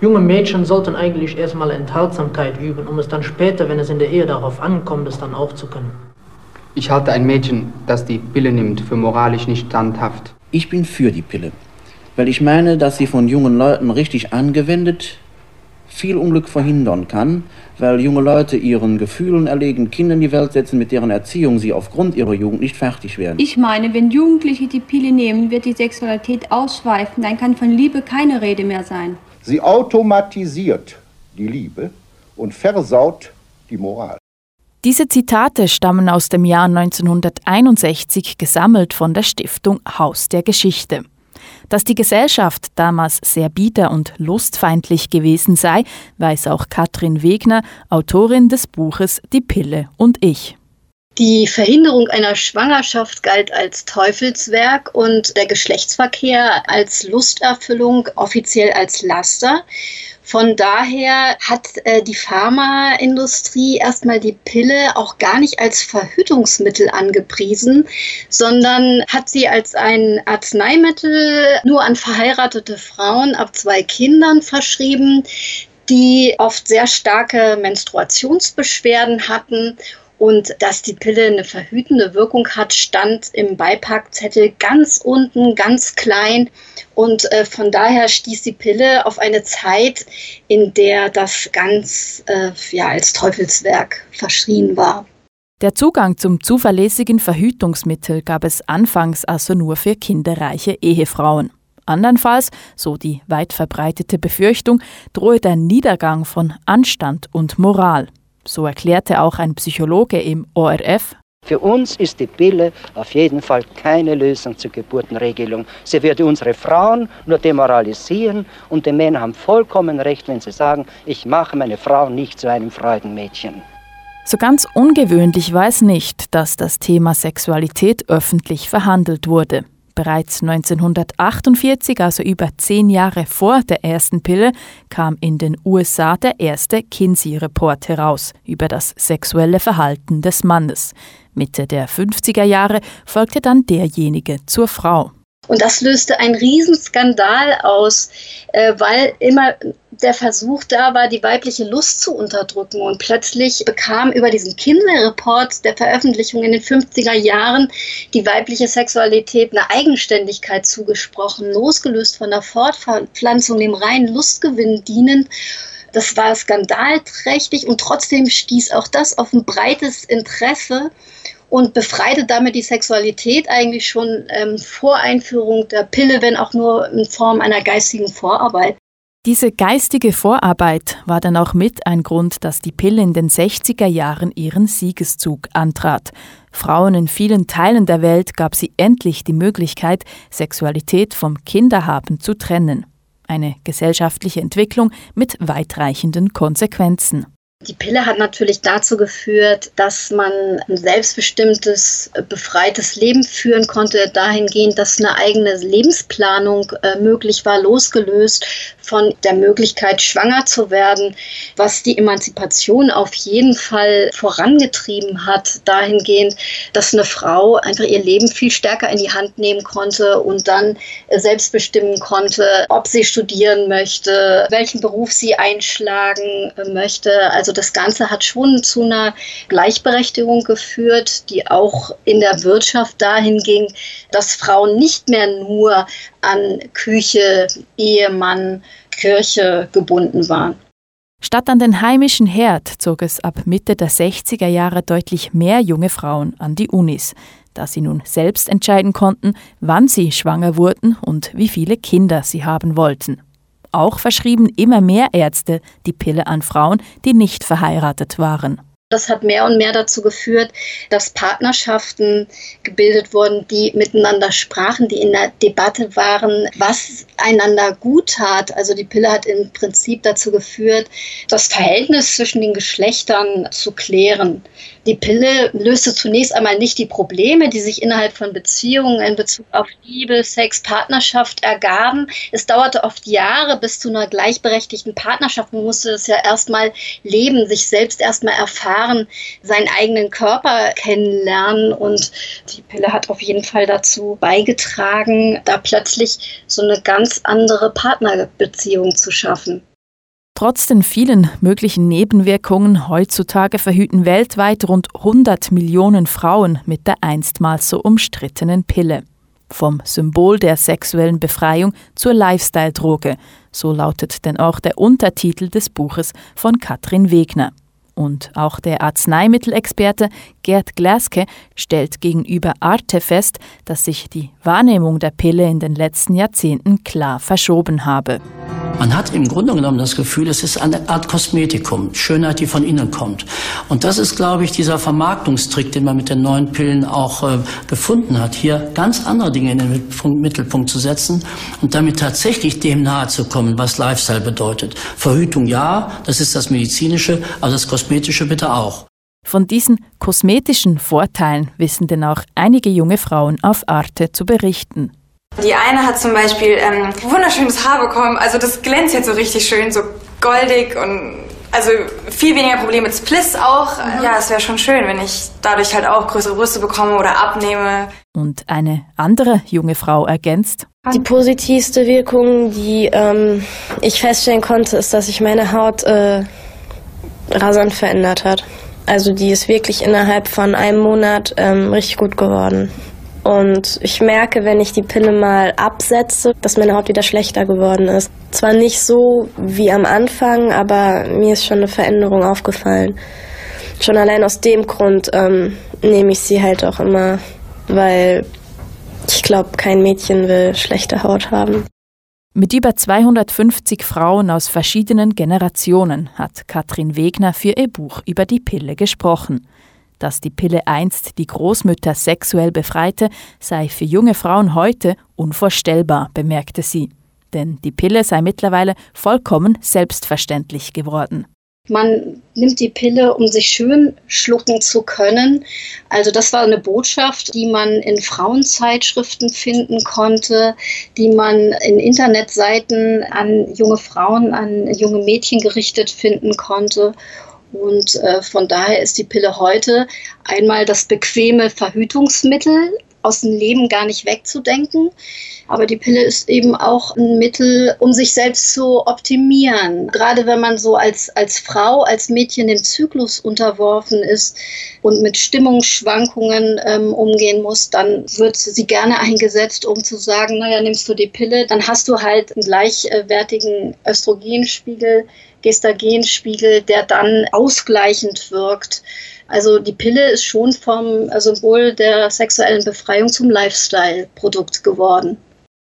Junge Mädchen sollten eigentlich erstmal Enthaltsamkeit üben, um es dann später, wenn es in der Ehe darauf ankommt, es dann auch zu können. Ich halte ein Mädchen, das die Pille nimmt, für moralisch nicht standhaft. Ich bin für die Pille, weil ich meine, dass sie von jungen Leuten richtig angewendet viel Unglück verhindern kann, weil junge Leute ihren Gefühlen erlegen, Kinder in die Welt setzen, mit deren Erziehung sie aufgrund ihrer Jugend nicht fertig werden. Ich meine, wenn Jugendliche die Pille nehmen, wird die Sexualität ausschweifen, dann kann von Liebe keine Rede mehr sein. Sie automatisiert die Liebe und versaut die Moral. Diese Zitate stammen aus dem Jahr 1961, gesammelt von der Stiftung Haus der Geschichte. Dass die Gesellschaft damals sehr bieder und lustfeindlich gewesen sei, weiß auch Katrin Wegner, Autorin des Buches Die Pille und ich. Die Verhinderung einer Schwangerschaft galt als Teufelswerk und der Geschlechtsverkehr als Lusterfüllung, offiziell als Laster. Von daher hat die Pharmaindustrie erstmal die Pille auch gar nicht als Verhütungsmittel angepriesen, sondern hat sie als ein Arzneimittel nur an verheiratete Frauen ab 2 Kindern verschrieben, die oft sehr starke Menstruationsbeschwerden hatten. Und dass die Pille eine verhütende Wirkung hat, stand im Beipackzettel ganz unten, ganz klein. Und von daher stieß die Pille auf eine Zeit, in der das ganz als Teufelswerk verschrien war. Der Zugang zum zuverlässigen Verhütungsmittel gab es anfangs also nur für kinderreiche Ehefrauen. Andernfalls, so die weit verbreitete Befürchtung, drohe der Niedergang von Anstand und Moral. So erklärte auch ein Psychologe im ORF. Für uns ist die Pille auf jeden Fall keine Lösung zur Geburtenregelung. Sie würde unsere Frauen nur demoralisieren und die Männer haben vollkommen recht, wenn sie sagen, ich mache meine Frau nicht zu einem Freudenmädchen. So ganz ungewöhnlich war es nicht, dass das Thema Sexualität öffentlich verhandelt wurde. Bereits 1948, also über 10 Jahre vor der ersten Pille, kam in den USA der erste Kinsey-Report heraus über das sexuelle Verhalten des Mannes. Mitte der 50er Jahre folgte dann derjenige zur Frau. Und das löste einen Riesenskandal aus, weil immer der Versuch da war, die weibliche Lust zu unterdrücken. Und plötzlich bekam über diesen Kinsey-Report der Veröffentlichung in den 50er Jahren die weibliche Sexualität eine Eigenständigkeit zugesprochen, losgelöst von der Fortpflanzung, dem reinen Lustgewinn dienend. Das war skandalträchtig und trotzdem stieß auch das auf ein breites Interesse und befreite damit die Sexualität eigentlich schon vor Einführung der Pille, wenn auch nur in Form einer geistigen Vorarbeit. Diese geistige Vorarbeit war dann auch mit ein Grund, dass die Pille in den 60er Jahren ihren Siegeszug antrat. Frauen in vielen Teilen der Welt gab sie endlich die Möglichkeit, Sexualität vom Kinderhaben zu trennen. Eine gesellschaftliche Entwicklung mit weitreichenden Konsequenzen. Die Pille hat natürlich dazu geführt, dass man ein selbstbestimmtes, befreites Leben führen konnte, dahingehend, dass eine eigene Lebensplanung möglich war, losgelöst von der Möglichkeit, schwanger zu werden, was die Emanzipation auf jeden Fall vorangetrieben hat, dahingehend, dass eine Frau einfach ihr Leben viel stärker in die Hand nehmen konnte und dann selbst bestimmen konnte, ob sie studieren möchte, welchen Beruf sie einschlagen möchte. Also das Ganze hat schon zu einer Gleichberechtigung geführt, die auch in der Wirtschaft dahin ging, dass Frauen nicht mehr nur an Küche, Ehemann, Kirche gebunden waren. Statt an den heimischen Herd zog es ab Mitte der 60er Jahre deutlich mehr junge Frauen an die Unis, da sie nun selbst entscheiden konnten, wann sie schwanger wurden und wie viele Kinder sie haben wollten. Auch verschrieben immer mehr Ärzte die Pille an Frauen, die nicht verheiratet waren. Das hat mehr und mehr dazu geführt, dass Partnerschaften gebildet wurden, die miteinander sprachen, die in der Debatte waren, was einander gut tat. Also die Pille hat im Prinzip dazu geführt, das Verhältnis zwischen den Geschlechtern zu klären. Die Pille löste zunächst einmal nicht die Probleme, die sich innerhalb von Beziehungen in Bezug auf Liebe, Sex, Partnerschaft ergaben. Es dauerte oft Jahre bis zu einer gleichberechtigten Partnerschaft. Man musste das ja erstmal leben, sich selbst erstmal erfahren, seinen eigenen Körper kennenlernen. Und die Pille hat auf jeden Fall dazu beigetragen, da plötzlich so eine ganz andere Partnerbeziehung zu schaffen. Trotz den vielen möglichen Nebenwirkungen heutzutage verhüten weltweit rund 100 Millionen Frauen mit der einstmals so umstrittenen Pille. Vom Symbol der sexuellen Befreiung zur Lifestyle-Droge, so lautet denn auch der Untertitel des Buches von Katrin Wegner. Und auch der Arzneimittelexperte Gerd Glaske stellt gegenüber Arte fest, dass sich die Wahrnehmung der Pille in den letzten Jahrzehnten klar verschoben habe. Man hat im Grunde genommen das Gefühl, es ist eine Art Kosmetikum, Schönheit, die von innen kommt. Und das ist, glaube ich, dieser Vermarktungstrick, den man mit den neuen Pillen auch gefunden hat, hier ganz andere Dinge in den Mittelpunkt zu setzen und damit tatsächlich dem nahe zu kommen, was Lifestyle bedeutet. Verhütung ja, das ist das Medizinische, aber das Kosmetische bitte auch. Von diesen kosmetischen Vorteilen wissen denn auch einige junge Frauen auf Arte zu berichten. Die eine hat zum Beispiel wunderschönes Haar bekommen, also das glänzt jetzt so richtig schön, so goldig und also viel weniger Probleme mit Spliss auch. Ja, es wäre schon schön, wenn ich dadurch halt auch größere Brüste bekomme oder abnehme. Und eine andere junge Frau ergänzt: Die positivste Wirkung, die ich feststellen konnte, ist, dass sich meine Haut rasant verändert hat. Also die ist wirklich innerhalb von einem Monat richtig gut geworden. Und ich merke, wenn ich die Pille mal absetze, dass meine Haut wieder schlechter geworden ist. Zwar nicht so wie am Anfang, aber mir ist schon eine Veränderung aufgefallen. Schon allein aus dem Grund nehme ich sie halt auch immer, weil ich glaube, kein Mädchen will schlechte Haut haben. Mit über 250 Frauen aus verschiedenen Generationen hat Katrin Wegner für ihr Buch über die Pille gesprochen. Dass die Pille einst die Großmütter sexuell befreite, sei für junge Frauen heute unvorstellbar, bemerkte sie. Denn die Pille sei mittlerweile vollkommen selbstverständlich geworden. Man nimmt die Pille, um sich schön schlucken zu können. Also das war eine Botschaft, die man in Frauenzeitschriften finden konnte, die man in Internetseiten an junge Frauen, an junge Mädchen gerichtet finden konnte. Und von daher ist die Pille heute einmal das bequeme Verhütungsmittel, aus dem Leben gar nicht wegzudenken. Aber die Pille ist eben auch ein Mittel, um sich selbst zu optimieren. Gerade wenn man so als Frau, als Mädchen dem Zyklus unterworfen ist und mit Stimmungsschwankungen umgehen muss, dann wird sie gerne eingesetzt, um zu sagen, naja, nimmst du die Pille, dann hast du halt einen gleichwertigen Östrogenspiegel, Gestagenspiegel, der dann ausgleichend wirkt. Also die Pille ist schon vom Symbol der sexuellen Befreiung zum Lifestyle-Produkt geworden.